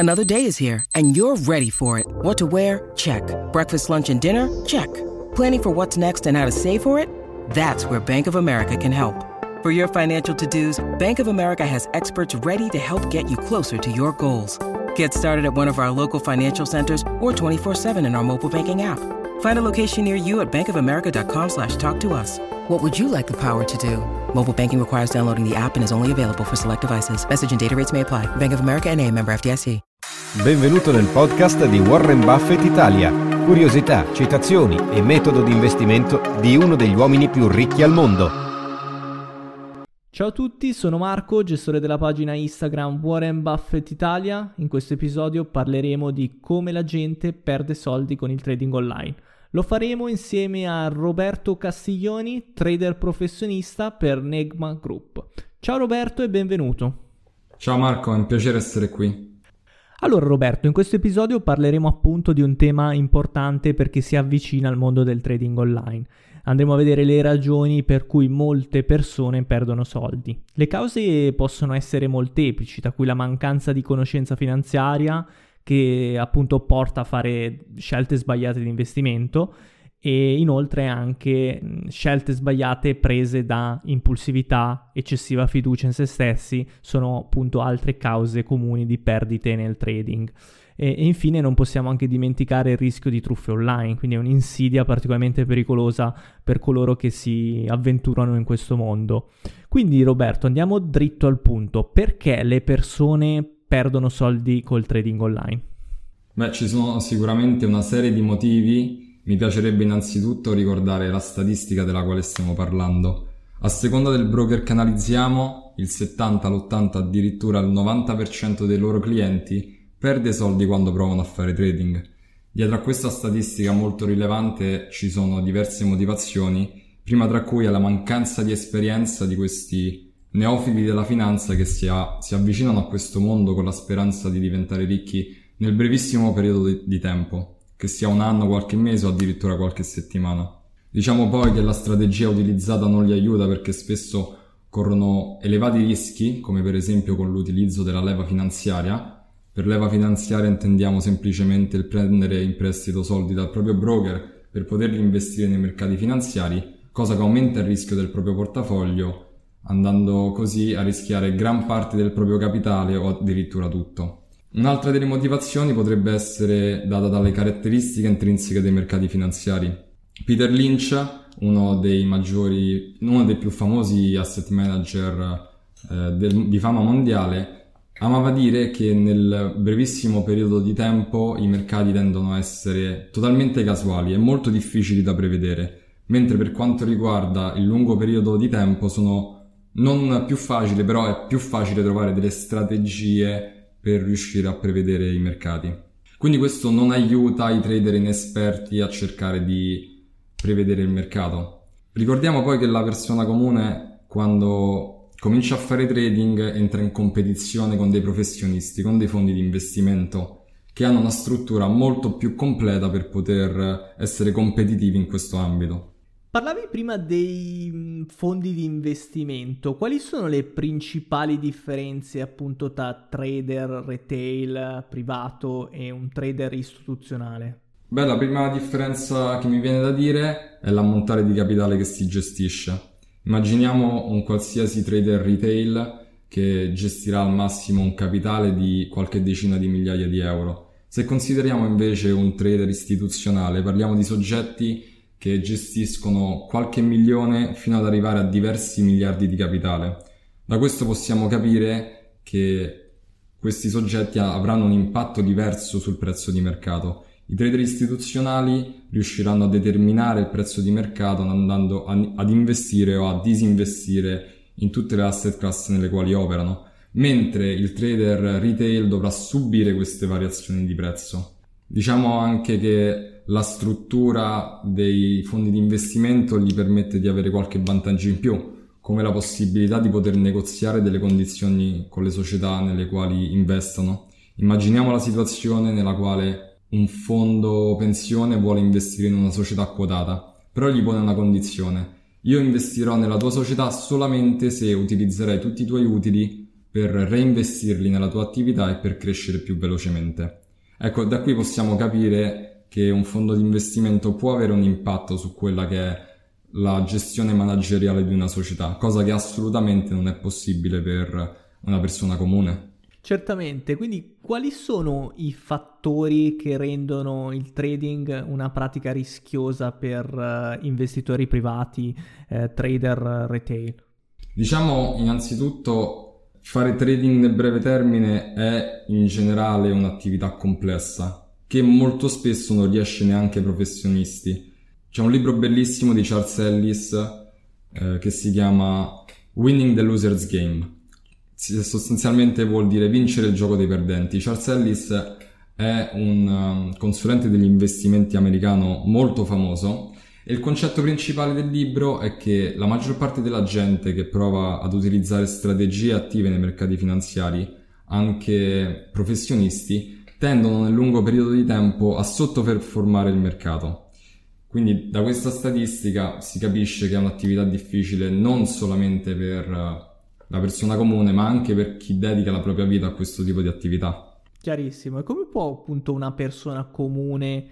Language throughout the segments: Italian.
Another day is here, and you're ready for it. What to wear? Check. Breakfast, lunch, and dinner? Check. Planning for what's next and how to save for it? That's where Bank of America can help. For your financial to-dos, Bank of America has experts ready to help get you closer to your goals. Get started at one of our local financial centers or 24/7 in our mobile banking app. Find a location near you at bankofamerica.com/talktous. What would you like the power to do? Mobile banking requires downloading the app and is only available for select devices. Message and data rates may apply. Bank of America N.A., member FDIC. Benvenuto nel podcast di Warren Buffett Italia. Curiosità, citazioni e metodo di investimento di uno degli uomini più ricchi al mondo. Ciao a tutti, sono Marco, gestore della pagina Instagram Warren Buffett Italia. In questo episodio parleremo di come la gente perde soldi con il trading online. Lo faremo insieme a Roberto Castiglioni, trader professionista per Negma Group. Ciao Roberto e benvenuto. Ciao Marco, è un piacere essere qui. Allora Roberto, in questo episodio parleremo appunto di un tema importante perché si avvicina al mondo del trading online. Andremo a vedere le ragioni per cui molte persone perdono soldi. Le cause possono essere molteplici, da cui la mancanza di conoscenza finanziaria, che appunto porta a fare scelte sbagliate di investimento, e inoltre anche scelte sbagliate prese da impulsività, eccessiva fiducia in se stessi, sono appunto altre cause comuni di perdite nel trading. E infine non possiamo anche dimenticare il rischio di truffe online, quindi è un'insidia particolarmente pericolosa per coloro che si avventurano in questo mondo. Quindi Roberto, andiamo dritto al punto. Perché le persone perdono soldi col trading online? Beh, ci sono sicuramente una serie di motivi. Mi piacerebbe innanzitutto ricordare la statistica della quale stiamo parlando. A seconda del broker che analizziamo, il 70, l'80, addirittura il 90% dei loro clienti perde soldi quando provano a fare trading. Dietro a questa statistica molto rilevante ci sono diverse motivazioni, prima tra cui è la mancanza di esperienza di questi neofiti della finanza che si avvicinano a questo mondo con la speranza di diventare ricchi nel brevissimo periodo di tempo, che sia un anno, qualche mese o addirittura qualche settimana. Diciamo poi che la strategia utilizzata non li aiuta perché spesso corrono elevati rischi, come per esempio con l'utilizzo della leva finanziaria. Per leva finanziaria intendiamo semplicemente il prendere in prestito soldi dal proprio broker per poterli investire nei mercati finanziari, cosa che aumenta il rischio del proprio portafoglio, andando così a rischiare gran parte del proprio capitale o addirittura tutto. Un'altra delle motivazioni potrebbe essere data dalle caratteristiche intrinseche dei mercati finanziari. Peter Lynch, uno dei più famosi asset manager di fama mondiale, amava dire che nel brevissimo periodo di tempo i mercati tendono a essere totalmente casuali e molto difficili da prevedere, mentre per quanto riguarda il lungo periodo di tempo sono non più facili, però è più facile trovare delle strategie per riuscire a prevedere i mercati. Quindi questo non aiuta i trader inesperti a cercare di prevedere il mercato. Ricordiamo poi che la persona comune, quando comincia a fare trading, entra in competizione con dei professionisti, con dei fondi di investimento che hanno una struttura molto più completa per poter essere competitivi in questo ambito. Parlavi prima dei fondi di investimento. Quali sono le principali differenze appunto tra trader retail privato e un trader istituzionale? Beh, la prima differenza che mi viene da dire è l'ammontare di capitale che si gestisce. Immaginiamo un qualsiasi trader retail che gestirà al massimo un capitale di qualche decina di migliaia di euro. Se consideriamo invece un trader istituzionale, parliamo di soggetti che gestiscono qualche milione fino ad arrivare a diversi miliardi di capitale. Da questo possiamo capire che questi soggetti avranno un impatto diverso sul prezzo di mercato. I trader istituzionali riusciranno a determinare il prezzo di mercato andando ad investire o a disinvestire in tutte le asset class nelle quali operano, mentre il trader retail dovrà subire queste variazioni di prezzo. Diciamo anche che la struttura dei fondi di investimento gli permette di avere qualche vantaggio in più, come la possibilità di poter negoziare delle condizioni con le società nelle quali investono. Immaginiamo la situazione nella quale un fondo pensione vuole investire in una società quotata, però gli pone una condizione: io investirò nella tua società solamente se utilizzerai tutti i tuoi utili per reinvestirli nella tua attività e per crescere più velocemente. Ecco, da qui possiamo capire che un fondo di investimento può avere un impatto su quella che è la gestione manageriale di una società, cosa che assolutamente non è possibile per una persona comune. Certamente, quindi quali sono i fattori che rendono il trading una pratica rischiosa per investitori privati, trader retail? Diciamo innanzitutto fare trading nel breve termine è in generale un'attività complessa che molto spesso non riesce neanche ai professionisti. C'è un libro bellissimo di Charles Ellis che si chiama Winning the Loser's Game. Sostanzialmente vuol dire vincere il gioco dei perdenti. Charles Ellis è un consulente degli investimenti americano molto famoso e il concetto principale del libro è che la maggior parte della gente che prova ad utilizzare strategie attive nei mercati finanziari, anche professionisti, tendono nel lungo periodo di tempo a sottoperformare il mercato. Quindi da questa statistica si capisce che è un'attività difficile non solamente per la persona comune, ma anche per chi dedica la propria vita a questo tipo di attività. Chiarissimo. E come può appunto una persona comune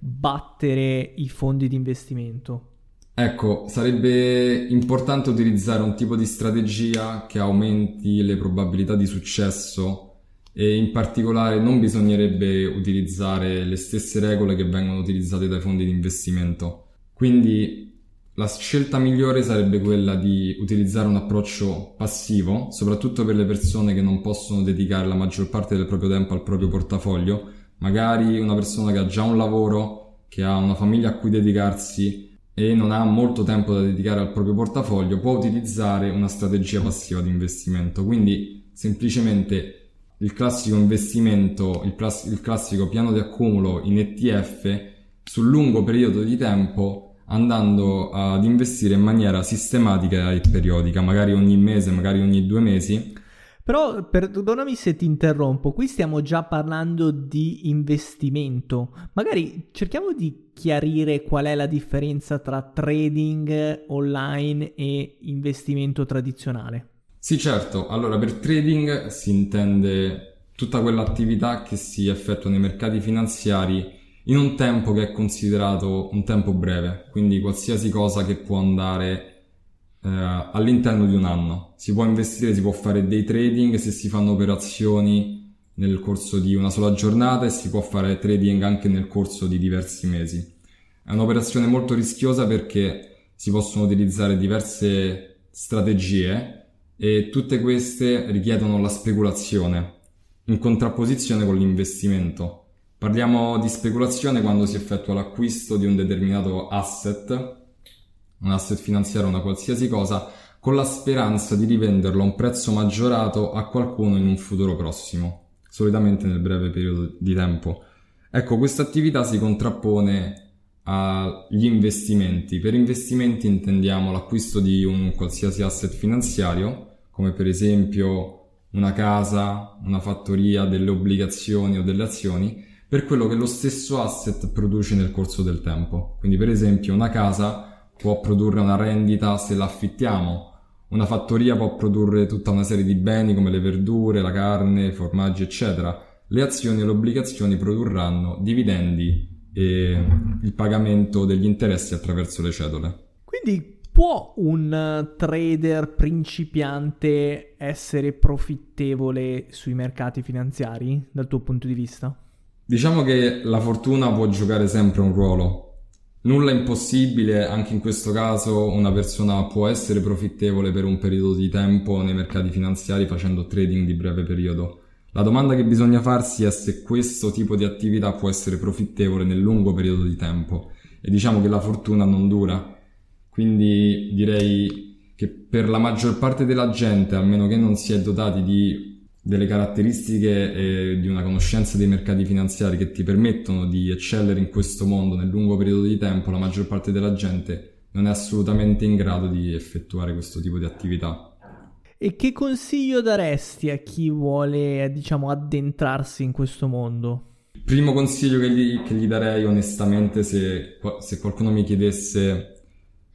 battere i fondi di investimento? Ecco, sarebbe importante utilizzare un tipo di strategia che aumenti le probabilità di successo e in particolare non bisognerebbe utilizzare le stesse regole che vengono utilizzate dai fondi di investimento. Quindi la scelta migliore sarebbe quella di utilizzare un approccio passivo, soprattutto per le persone che non possono dedicare la maggior parte del proprio tempo al proprio portafoglio. Magari una persona che ha già un lavoro, che ha una famiglia a cui dedicarsi e non ha molto tempo da dedicare al proprio portafoglio, può utilizzare una strategia passiva di investimento. Quindi semplicemente il classico investimento, il classico piano di accumulo in ETF sul lungo periodo di tempo, andando ad investire in maniera sistematica e periodica, magari ogni mese, magari ogni 2 mesi. Però, perdonami se ti interrompo, qui stiamo già parlando di investimento. Magari cerchiamo di chiarire qual è la differenza tra trading online e investimento tradizionale. Sì, certo. Allora, per trading si intende tutta quell'attività che si effettua nei mercati finanziari in un tempo che è considerato un tempo breve, quindi qualsiasi cosa che può andare all'interno di un anno. Si può investire, si può fare day trading se si fanno operazioni nel corso di una sola giornata e si può fare trading anche nel corso di diversi mesi. È un'operazione molto rischiosa perché si possono utilizzare diverse strategie e tutte queste richiedono la speculazione in contrapposizione con l'investimento. Parliamo di speculazione quando si effettua l'acquisto di un determinato asset, un asset finanziario, una qualsiasi cosa, con la speranza di rivenderlo a un prezzo maggiorato a qualcuno in un futuro prossimo, solitamente nel breve periodo di tempo. Ecco, questa attività si contrappone agli investimenti. Per investimenti intendiamo l'acquisto di un qualsiasi asset finanziario, come per esempio una casa, una fattoria, delle obbligazioni o delle azioni, per quello che lo stesso asset produce nel corso del tempo. Quindi per esempio una casa può produrre una rendita se la affittiamo, una fattoria può produrre tutta una serie di beni come le verdure, la carne, i formaggi eccetera. Le azioni e le obbligazioni produrranno dividendi e il pagamento degli interessi attraverso le cedole. Quindi può un trader principiante essere profittevole sui mercati finanziari dal tuo punto di vista? Diciamo che la fortuna può giocare sempre un ruolo. Nulla è impossibile, anche in questo caso una persona può essere profittevole per un periodo di tempo nei mercati finanziari facendo trading di breve periodo. La domanda che bisogna farsi è se questo tipo di attività può essere profittevole nel lungo periodo di tempo. E diciamo che la fortuna non dura. Quindi direi che per la maggior parte della gente, a meno che non si è dotati di delle caratteristiche e di una conoscenza dei mercati finanziari che ti permettono di eccellere in questo mondo nel lungo periodo di tempo, la maggior parte della gente non è assolutamente in grado di effettuare questo tipo di attività. E che consiglio daresti a chi vuole, diciamo, addentrarsi in questo mondo? Il primo consiglio che gli darei onestamente, se qualcuno mi chiedesse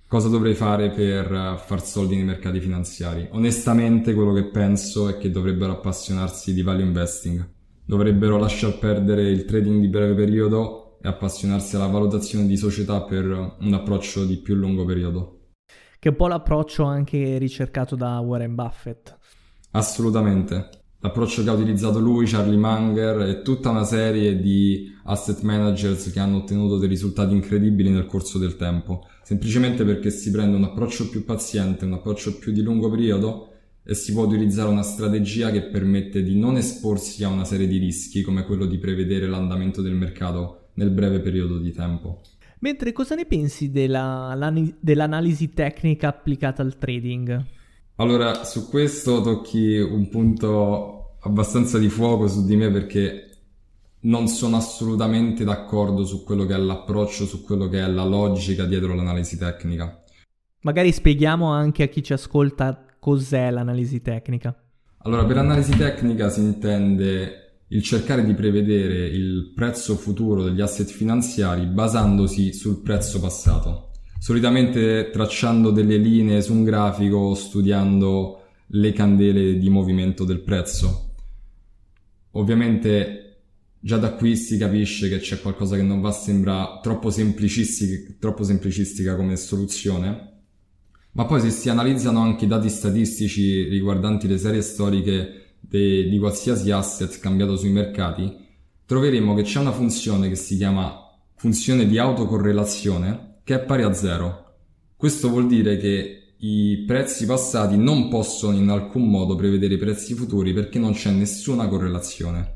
cosa dovrei fare per far soldi nei mercati finanziari. Onestamente quello che penso è che dovrebbero appassionarsi di value investing, dovrebbero lasciar perdere il trading di breve periodo e appassionarsi alla valutazione di società per un approccio di più lungo periodo. Che è un po' l'approccio anche ricercato da Warren Buffett. Assolutamente. L'approccio che ha utilizzato lui, Charlie Munger e tutta una serie di asset managers che hanno ottenuto dei risultati incredibili nel corso del tempo, semplicemente perché si prende un approccio più paziente, un approccio più di lungo periodo e si può utilizzare una strategia che permette di non esporsi a una serie di rischi come quello di prevedere l'andamento del mercato nel breve periodo di tempo. Mentre cosa ne pensi dell'analisi tecnica applicata al trading? Allora, su questo tocchi un punto abbastanza di fuoco su di me perché non sono assolutamente d'accordo su quello che è l'approccio, su quello che è la logica dietro l'analisi tecnica. Magari spieghiamo anche a chi ci ascolta cos'è l'analisi tecnica. Allora, per analisi tecnica si intende il cercare di prevedere il prezzo futuro degli asset finanziari basandosi sul prezzo passato. Solitamente tracciando delle linee su un grafico, studiando le candele di movimento del prezzo. Ovviamente già da qui si capisce che c'è qualcosa che non va, sembra troppo semplicistica come soluzione, ma poi se si analizzano anche i dati statistici riguardanti le serie storiche di qualsiasi asset cambiato sui mercati, troveremo che c'è una funzione che si chiama funzione di autocorrelazione che è pari a 0. Questo vuol dire che i prezzi passati non possono in alcun modo prevedere i prezzi futuri perché non c'è nessuna correlazione.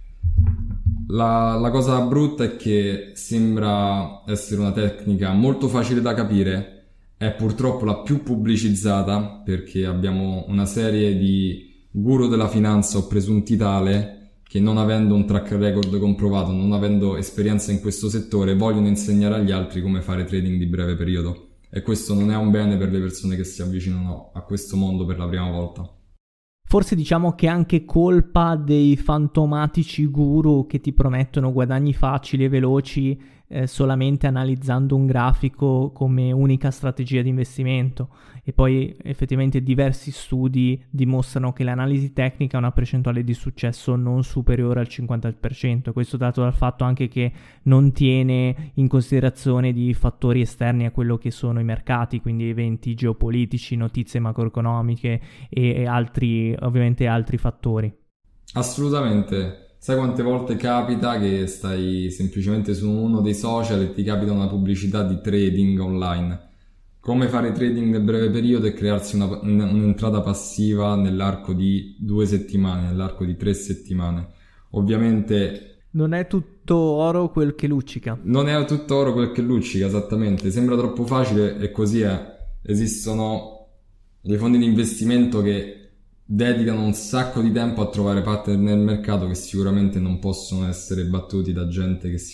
La cosa brutta è che sembra essere una tecnica molto facile da capire, è purtroppo la più pubblicizzata perché abbiamo una serie di guru della finanza o presunti tale che non avendo un track record comprovato, non avendo esperienza in questo settore, vogliono insegnare agli altri come fare trading di breve periodo. E questo non è un bene per le persone che si avvicinano a questo mondo per la prima volta. Forse diciamo che è anche colpa dei fantomatici guru che ti promettono guadagni facili e veloci solamente analizzando un grafico come unica strategia di investimento, e poi effettivamente diversi studi dimostrano che l'analisi tecnica ha una percentuale di successo non superiore al 50%, questo dato dal fatto anche che non tiene in considerazione di fattori esterni a quello che sono i mercati, quindi eventi geopolitici, notizie macroeconomiche e altri fattori. Assolutamente. Sai quante volte capita che stai semplicemente su uno dei social e ti capita una pubblicità di trading online? Come fare trading nel breve periodo e crearsi un'entrata passiva nell'arco di 2 settimane, nell'arco di 3 settimane. Ovviamente non è tutto oro quel che luccica. Non è tutto oro quel che luccica, esattamente. Sembra troppo facile e così è. Esistono dei fondi di investimento che dedicano un sacco di tempo a trovare partner nel mercato che sicuramente non possono essere battuti da gente che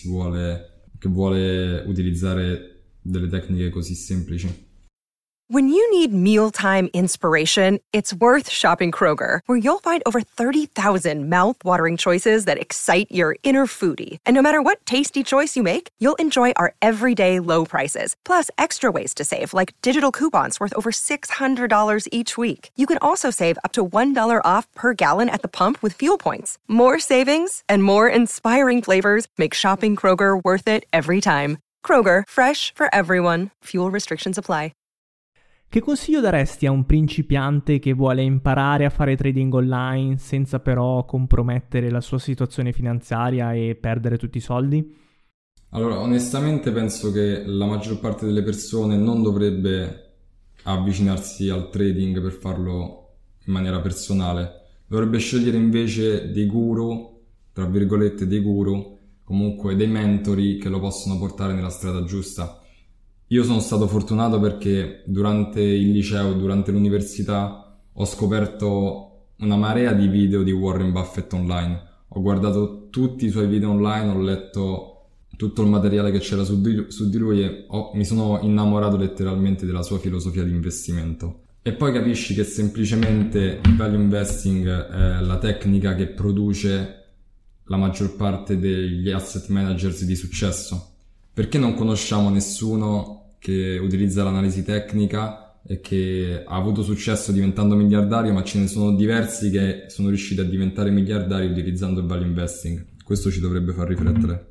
vuole utilizzare delle tecniche così semplici. When you need mealtime inspiration, it's worth shopping Kroger, where you'll find over 30,000 mouth-watering choices that excite your inner foodie. And no matter what tasty choice you make, you'll enjoy our everyday low prices, plus extra ways to save, like digital coupons worth over $600 each week. You can also save up to $1 off per gallon at the pump with fuel points. More savings and more inspiring flavors make shopping Kroger worth it every time. Kroger, fresh for everyone. Fuel restrictions apply. Che consiglio daresti a un principiante che vuole imparare a fare trading online senza però compromettere la sua situazione finanziaria e perdere tutti i soldi? Allora, onestamente penso che la maggior parte delle persone non dovrebbe avvicinarsi al trading per farlo in maniera personale. Dovrebbe scegliere invece dei guru, tra virgolette dei guru, comunque dei mentori che lo possono portare nella strada giusta. Io sono stato fortunato perché durante il liceo, durante l'università, ho scoperto una marea di video di Warren Buffett online. Ho guardato tutti i suoi video online, ho letto tutto il materiale che c'era su di lui e mi sono innamorato letteralmente della sua filosofia di investimento. E poi capisci che semplicemente il value investing è la tecnica che produce la maggior parte degli asset managers di successo. Perché non conosciamo nessuno che utilizza l'analisi tecnica e che ha avuto successo diventando miliardario, ma ce ne sono diversi che sono riusciti a diventare miliardari utilizzando il value investing. Questo ci dovrebbe far riflettere.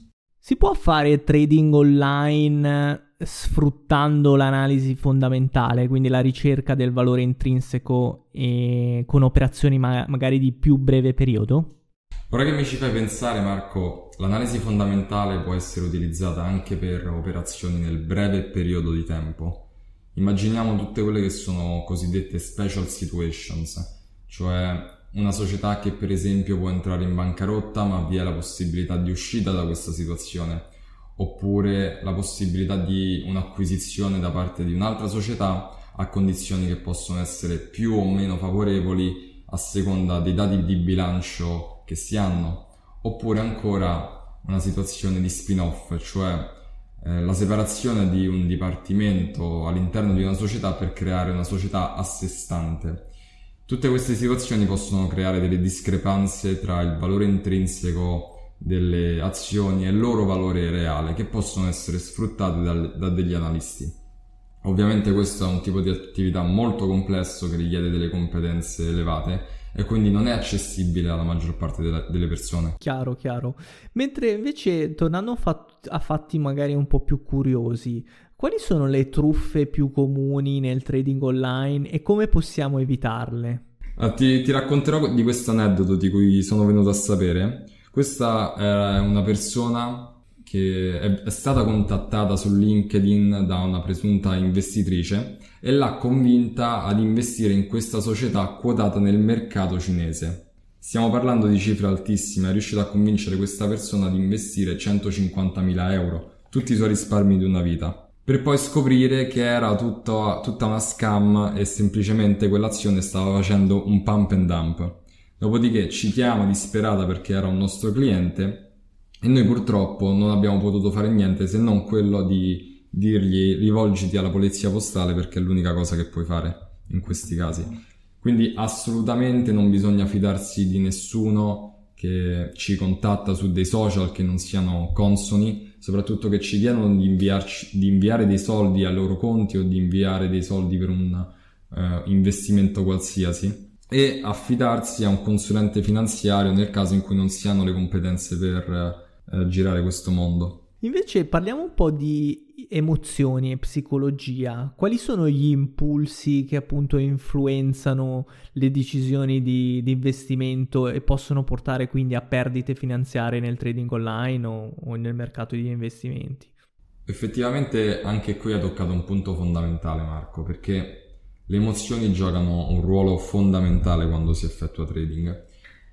Si può fare trading online sfruttando l'analisi fondamentale, quindi la ricerca del valore intrinseco e con operazioni magari di più breve periodo? Ora che mi ci fai pensare, Marco, l'analisi fondamentale può essere utilizzata anche per operazioni nel breve periodo di tempo. Immaginiamo tutte quelle che sono cosiddette special situations, cioè una società che per esempio può entrare in bancarotta ma vi è la possibilità di uscita da questa situazione, oppure la possibilità di un'acquisizione da parte di un'altra società a condizioni che possono essere più o meno favorevoli a seconda dei dati di bilancio che si hanno, oppure ancora una situazione di spin-off, cioè la separazione di un dipartimento all'interno di una società per creare una società a sé stante. Tutte queste situazioni possono creare delle discrepanze tra il valore intrinseco delle azioni e il loro valore reale, che possono essere sfruttate da degli analisti. Ovviamente questo è un tipo di attività molto complesso che richiede delle competenze elevate e quindi non è accessibile alla maggior parte delle persone. Chiaro. Mentre invece, tornando a fatti magari un po' più curiosi, quali sono le truffe più comuni nel trading online e come possiamo evitarle? Ti racconterò di questo aneddoto di cui sono venuto a sapere. Questa è una persona che è stata contattata su LinkedIn da una presunta investitrice e l'ha convinta ad investire in questa società quotata nel mercato cinese. Stiamo parlando di cifre altissime, è riuscita a convincere questa persona ad investire 150.000 euro, tutti i suoi risparmi di una vita, per poi scoprire che era tutta una scam e semplicemente quell'azione stava facendo un pump and dump. Dopodiché ci chiama disperata perché era un nostro cliente e noi purtroppo non abbiamo potuto fare niente se non quello di dirgli rivolgiti alla polizia postale, perché è l'unica cosa che puoi fare in questi casi. Quindi assolutamente non bisogna fidarsi di nessuno che ci contatta su dei social che non siano consoni, soprattutto che ci chiedono di inviare dei soldi ai loro conti o di inviare dei soldi per un investimento qualsiasi, e affidarsi a un consulente finanziario nel caso in cui non si hanno le competenze per girare questo mondo. Invece parliamo un po' di emozioni e psicologia. Quali sono gli impulsi che appunto influenzano le decisioni di investimento e possono portare quindi a perdite finanziarie nel trading online o nel mercato degli investimenti? Effettivamente anche qui hai toccato un punto fondamentale, Marco, perché le emozioni giocano un ruolo fondamentale quando si effettua trading.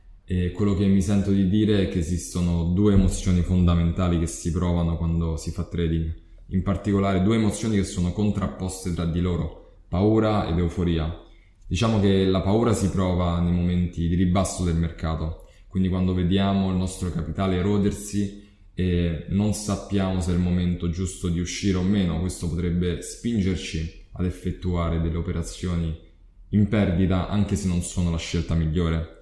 E quello che mi sento di dire è che esistono due emozioni fondamentali che si provano quando si fa trading, in particolare due emozioni che sono contrapposte tra di loro, paura ed euforia. Diciamo che la paura si prova nei momenti di ribasso del mercato, quindi quando vediamo il nostro capitale erodersi e non sappiamo se è il momento giusto di uscire o meno. Questo potrebbe spingerci ad effettuare delle operazioni in perdita anche se non sono la scelta migliore.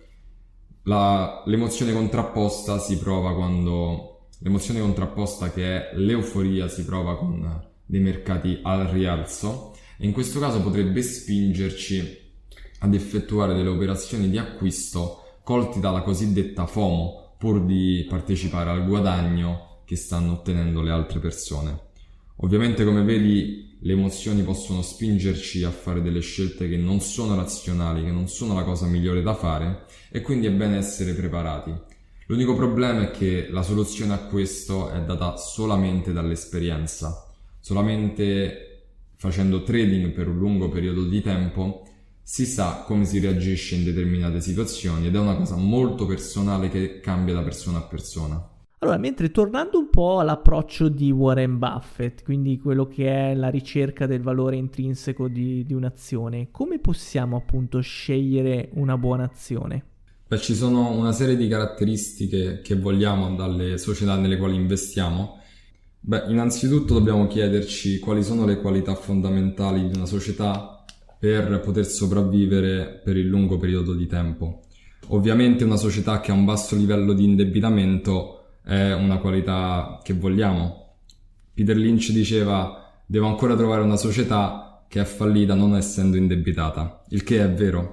L'emozione contrapposta si prova l'emozione contrapposta, che è l'euforia, si prova con dei mercati al rialzo, e in questo caso potrebbe spingerci ad effettuare delle operazioni di acquisto colti dalla cosiddetta FOMO, pur di partecipare al guadagno che stanno ottenendo le altre persone. Ovviamente, come vedi, le emozioni possono spingerci a fare delle scelte che non sono razionali, che non sono la cosa migliore da fare, e quindi è bene essere preparati. L'unico problema è che la soluzione a questo è data solamente dall'esperienza. Solamente facendo trading per un lungo periodo di tempo si sa come si reagisce in determinate situazioni, ed è una cosa molto personale che cambia da persona a persona. Allora, mentre tornando un po' all'approccio di Warren Buffett, quindi quello che è la ricerca del valore intrinseco di un'azione, come possiamo appunto scegliere una buona azione? Ci sono una serie di caratteristiche che vogliamo dalle società nelle quali investiamo. Innanzitutto dobbiamo chiederci quali sono le qualità fondamentali di una società per poter sopravvivere per il lungo periodo di tempo. Ovviamente una società che ha un basso livello di indebitamento è una qualità che vogliamo. Peter Lynch diceva: devo ancora trovare una società che è fallita non essendo indebitata, il che è vero.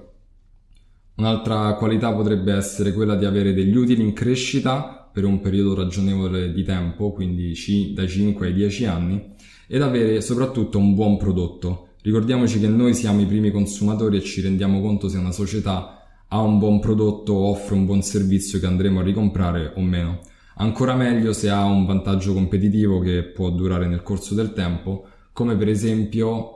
Un'altra qualità potrebbe essere quella di avere degli utili in crescita per un periodo ragionevole di tempo, quindi dai 5 ai 10 anni, ed avere soprattutto un buon prodotto. Ricordiamoci che noi siamo i primi consumatori e ci rendiamo conto se una società ha un buon prodotto o offre un buon servizio che andremo a ricomprare o meno. Ancora meglio se ha un vantaggio competitivo che può durare nel corso del tempo, come per esempio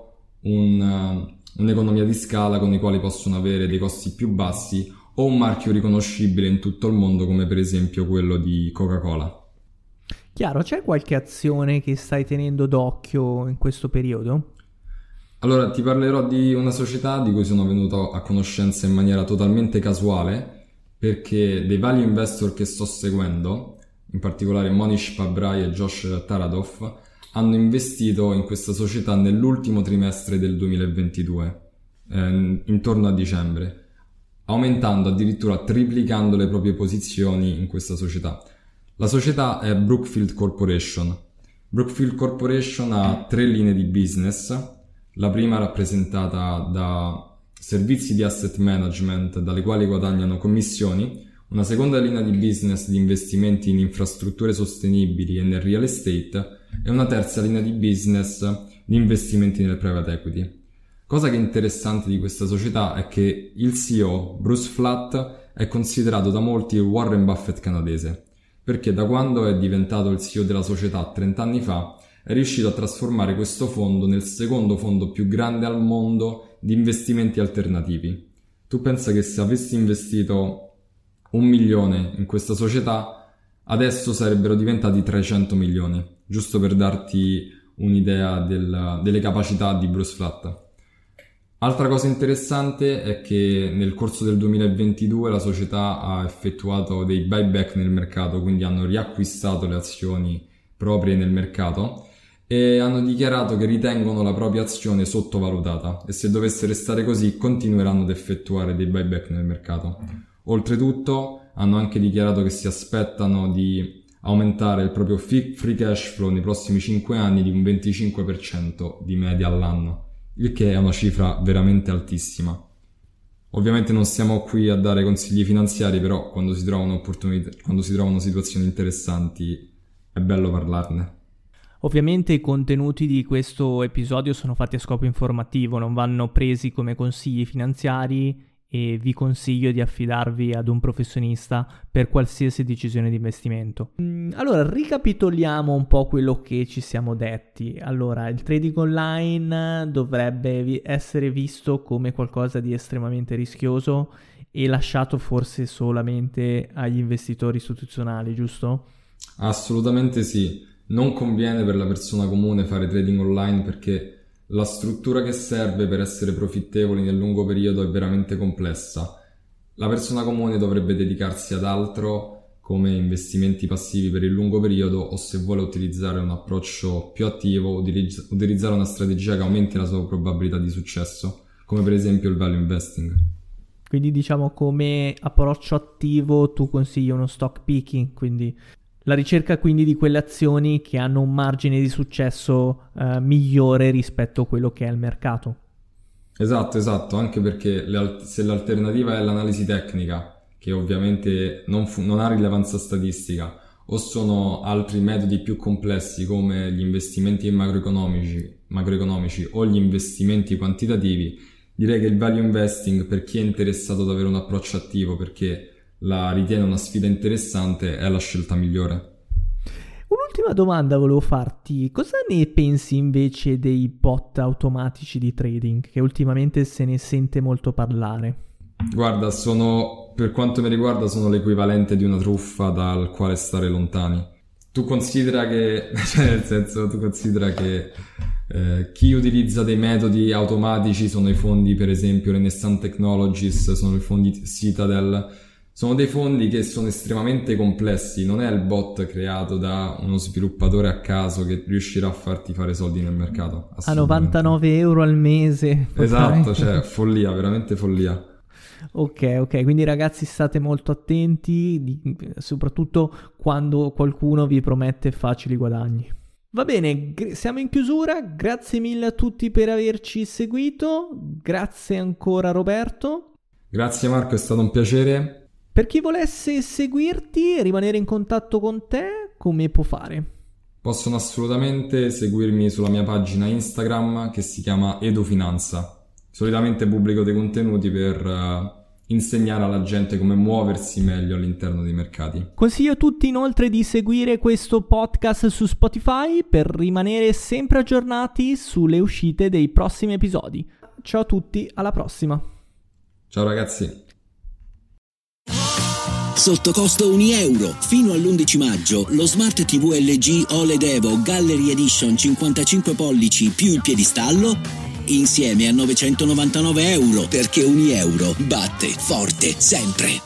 un'economia di scala con i quali possono avere dei costi più bassi o un marchio riconoscibile in tutto il mondo come per esempio quello di Coca-Cola. Chiaro, c'è qualche azione che stai tenendo d'occhio in questo periodo? Allora, ti parlerò di una società di cui sono venuto a conoscenza in maniera totalmente casuale, perché dei value investor che sto seguendo, in particolare Monish Pabrai e Josh Taradoff, hanno investito in questa società nell'ultimo trimestre del 2022, intorno a dicembre, aumentando addirittura triplicando le proprie posizioni in questa società. La società è Brookfield Corporation. Brookfield Corporation ha 3 linee di business, la prima rappresentata da servizi di asset management dalle quali guadagnano commissioni, una seconda linea di business di investimenti in infrastrutture sostenibili e nel real estate e una terza linea di business di investimenti nel private equity. Cosa che è interessante di questa società è che il CEO, Bruce Flatt, è considerato da molti il Warren Buffett canadese, perché da quando è diventato il CEO della società 30 anni fa è riuscito a trasformare questo fondo nel secondo fondo più grande al mondo di investimenti alternativi. Tu pensa che se avessi investito 1 milione in questa società, adesso sarebbero diventati 300 milioni, giusto per darti un'idea delle capacità di Bruce Flatt. Altra cosa interessante è che nel corso del 2022 la società ha effettuato dei buyback nel mercato, quindi hanno riacquistato le azioni proprie nel mercato e hanno dichiarato che ritengono la propria azione sottovalutata e se dovesse restare così continueranno ad effettuare dei buyback nel mercato. Oltretutto hanno anche dichiarato che si aspettano di aumentare il proprio free cash flow nei prossimi 5 anni di un 25% di media all'anno, il che è una cifra veramente altissima. Ovviamente non siamo qui a dare consigli finanziari, però quando si trovano situazioni interessanti è bello parlarne. Ovviamente i contenuti di questo episodio sono fatti a scopo informativo, non vanno presi come consigli finanziari e vi consiglio di affidarvi ad un professionista per qualsiasi decisione di investimento. Allora, ricapitoliamo un po' quello che ci siamo detti. Allora, il trading online dovrebbe essere visto come qualcosa di estremamente rischioso e lasciato forse solamente agli investitori istituzionali, giusto? Assolutamente sì. Non conviene per la persona comune fare trading online perché la struttura che serve per essere profittevoli nel lungo periodo è veramente complessa. La persona comune dovrebbe dedicarsi ad altro come investimenti passivi per il lungo periodo o se vuole utilizzare un approccio più attivo, utilizzare una strategia che aumenti la sua probabilità di successo, come per esempio il value investing. Quindi diciamo come approccio attivo tu consigli uno stock picking, quindi la ricerca quindi di quelle azioni che hanno un margine di successo migliore rispetto a quello che è il mercato. Esatto, anche perché se l'alternativa è l'analisi tecnica, che ovviamente non ha rilevanza statistica, o sono altri metodi più complessi come gli investimenti macroeconomici o gli investimenti quantitativi, direi che il value investing per chi è interessato ad avere un approccio attivo perché la ritiene una sfida interessante è la scelta migliore. Un'ultima domanda volevo farti, cosa ne pensi invece dei bot automatici di trading che ultimamente se ne sente molto parlare? Guarda, per quanto mi riguarda sono l'equivalente di una truffa dal quale stare lontani. Tu considera che chi utilizza dei metodi automatici sono i fondi, per esempio Renaissance Technologies, sono i fondi Citadel. Sono dei fondi che sono estremamente complessi, non è il bot creato da uno sviluppatore a caso che riuscirà a farti fare soldi nel mercato. A 99 euro al mese. Esatto, cioè follia, veramente follia. Ok, quindi ragazzi state molto attenti, soprattutto quando qualcuno vi promette facili guadagni. Va bene, siamo in chiusura, grazie mille a tutti per averci seguito, grazie ancora Roberto. Grazie Marco, è stato un piacere. Per chi volesse seguirti e rimanere in contatto con te, come può fare? Possono assolutamente seguirmi sulla mia pagina Instagram che si chiama EduFinanza. Solitamente pubblico dei contenuti per insegnare alla gente come muoversi meglio all'interno dei mercati. Consiglio a tutti inoltre di seguire questo podcast su Spotify per rimanere sempre aggiornati sulle uscite dei prossimi episodi. Ciao a tutti, alla prossima. Ciao ragazzi. Sotto costo €1. Fino all'11 maggio lo Smart TV LG OLED Evo Gallery Edition 55 pollici più il piedistallo insieme a €999, perché €1 batte forte sempre.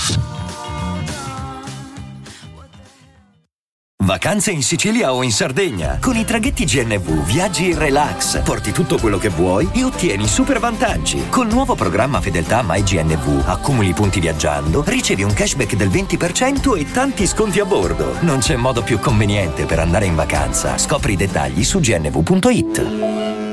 Vacanze in Sicilia o in Sardegna. Con i traghetti GNV viaggi in relax, porti tutto quello che vuoi e ottieni super vantaggi. Col nuovo programma Fedeltà MyGNV accumuli punti viaggiando, ricevi un cashback del 20% e tanti sconti a bordo. Non c'è modo più conveniente per andare in vacanza. Scopri i dettagli su gnv.it.